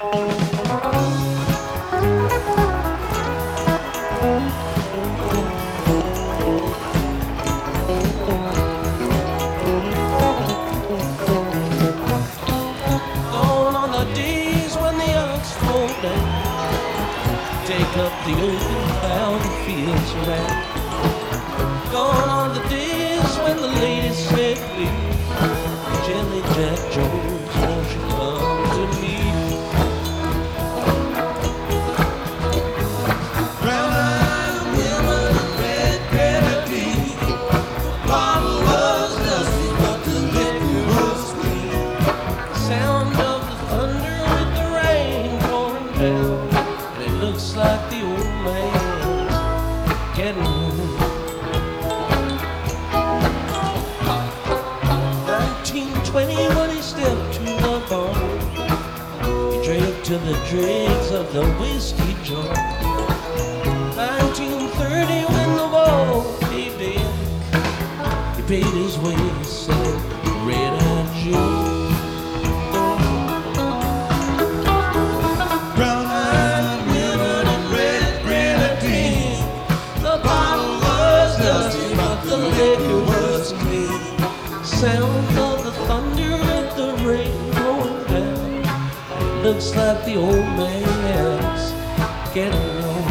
Gone on the days when the ox fall down, take up the open plow the fields around. Gone are the days when the ladies said please, Jelly Jack Jones, won't you come to me? Brown-eyed women, red grenadine. The bottle was dusty, but the liquor was clean. Sound of the thunder with the rain pouring down, and it looks like the old man's getting home. 1920 when he stepped to the bar, he drank to the dregs of the whiskey jar. 1930 when the war caved in, he paid his way, said red-eyed Joe. Brown-eyed women and red grenadine. The bottle was dusty, but the liquor was clean. Sound of the thunder with the rain going down, it looks like the old man's getting old.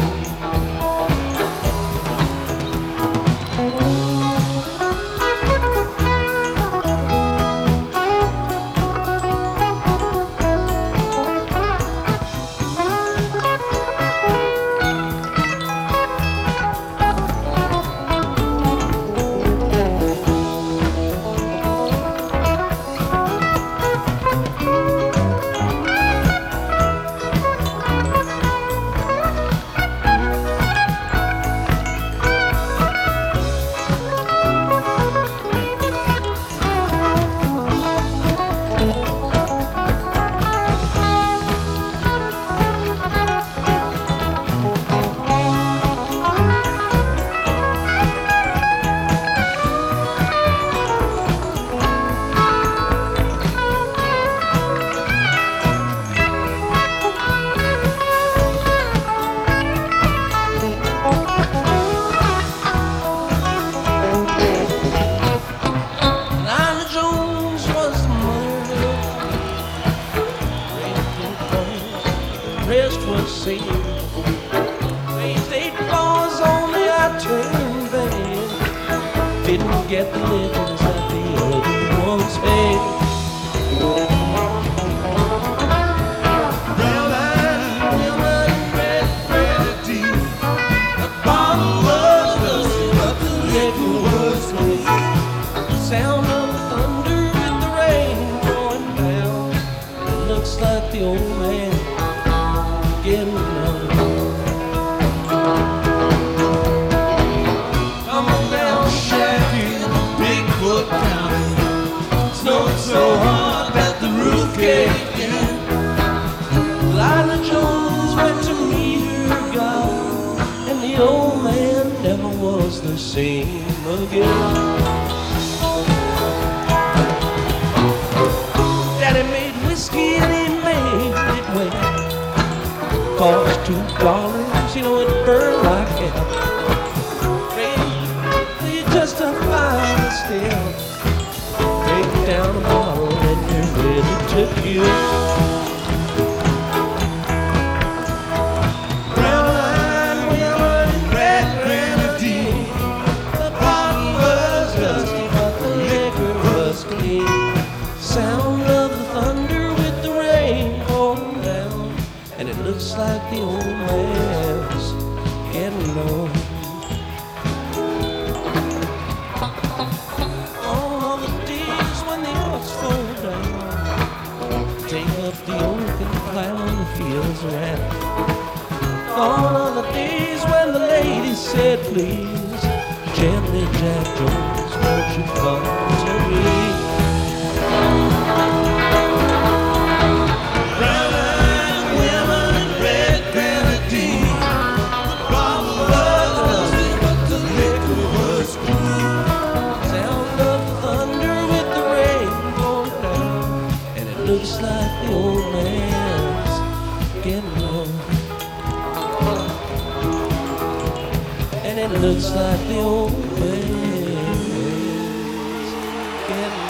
Lila Jones was the mother of the rest was singing. Raised 8 floors only, I turned bad. Didn't get the livings that the other ones had. Brown-eyed women, red grenadine. The bottle was dusty, but the liquor was clean. Sound of the thunder with the rain going down, it looks like the old man getting old. Come on down, Shaggy, Bigfoot County. Snowed so hard that the roof caved in. Lila Jones went to meet her God, and the old man never was the same again. Daddy made whiskey and he made it well. Cost $2, you know it burned like hell. You're just a fine still. Take down a bottle and you're ready to kill. Brown-eyed women, red grenadine. The bottle was dusty, but the liquor was clean. Sound of the thunder with the rain pouring down, and it looks like the old man's getting old. All the days when the ox fall down, take up the oak and plow the fields around. All of the days when the lady said please, Gently Jack Jones, won't you come to me? Brown-eyed women and red grenadine. The bottle was dusty, but the liquor was clean. Sound of the thunder with the rain going down, and it looks like the old man's it looks like the old ways. Getting